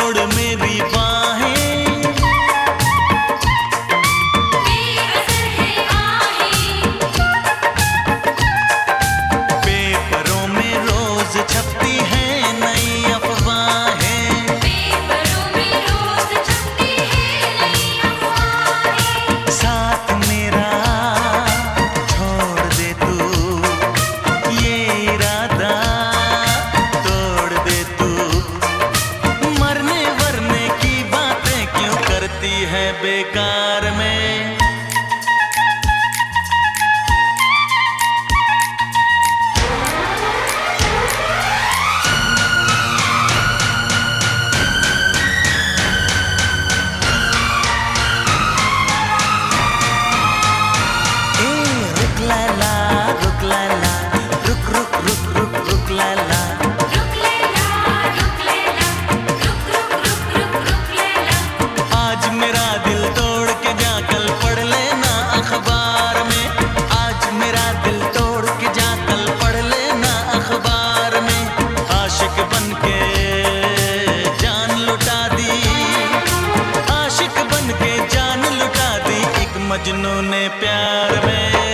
मोड़ मेरी बाहें, बेअसर है आहें, पेपरों में रोज छपती है नई अफवाहें, पेपरों में रोज छपती है नई अफवाहें। साथ मेरा छोड़ दे तू, ये इरादा तोड़ दे तू, मरने वरने की बातें क्यों करती है बेकार में। ए रुक लैला, रुक लैला, रुक रुक रुक रुक रुक लैला, रुक लैला, रुक लैला, रुक रुक रुक रुक रुक लैला। आज मेरा दिल तोड़ के जा कल पढ़ लेना अखबार में, आज मेरा दिल तोड़ के जा कल पढ़ लेना अखबार में। आशिक बनके जान लुटा दी, आशिक बनके जान लुटा दी एक मजनू ने प्यार में।